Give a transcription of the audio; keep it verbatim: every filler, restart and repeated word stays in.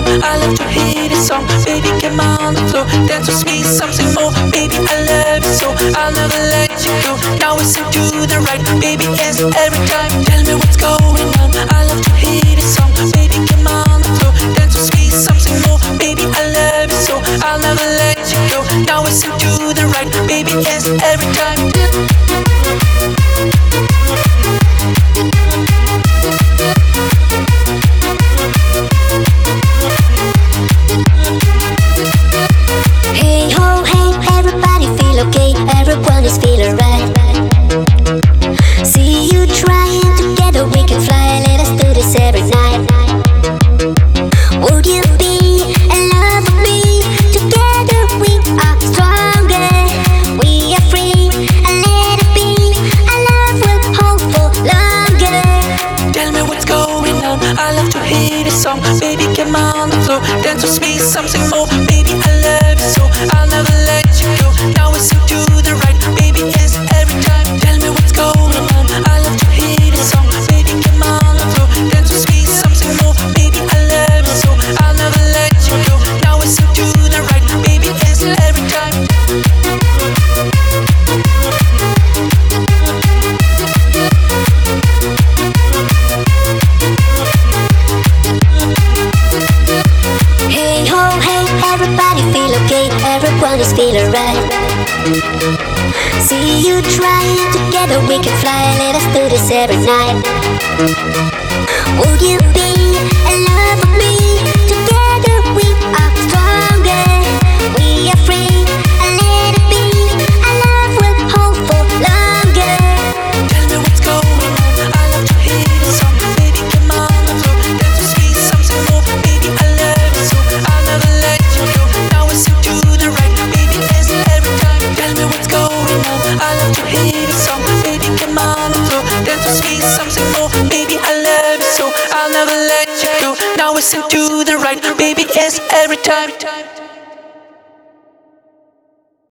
I love to hear this song. Baby, come on the floor, dance with me, something more. Baby, I love you so, I'll never let you go. Now it's into the right, baby, yes, every time. Tell me what's going on. I love to hear this song. Baby, come on the floor, dance with me, something more. Baby, I love you so, I'll never let you go. Now it's into the right, baby, yes, every time. Hey ho, hey, everybody feel okay, everyone is feeling right. See you trying, together we can fly, let us do this every night. Would you be in love with me? Together we are stronger, we are free, and let it be. Our love will hold for longer. Tell me what's going on. I love to hear this song. Baby, come on the floor, dance with me, something more. Baby, I love you so, I'll never let you go. Now it's into the right, baby, yes, every time. Tell me what's going on. I love to hear this song. Baby, come on the floor, dance with me, something more. Baby, I love you so, I'll never let you go. Now it's into the right, baby, yes, every time. Hey ho, hey, everybody feel okay, everyone is feeling right. See you trying, together we can fly, let us do this every night. Would you be in love with me? Together we are stronger, we are free, and let it be. Our love will hold for longer. Tell me what's going on. I love to hear this song. Baby, come on the floor, dance with me, something more. Baby, I love you so, I'll never let you go. Now it's into the right, baby, yes, every time. Tell me what's going on. I love to hear this song. Baby, come on the floor, dance with me, something more. Baby, I love you so, I'll never let you go. Now it's into the right, baby, yes, every time.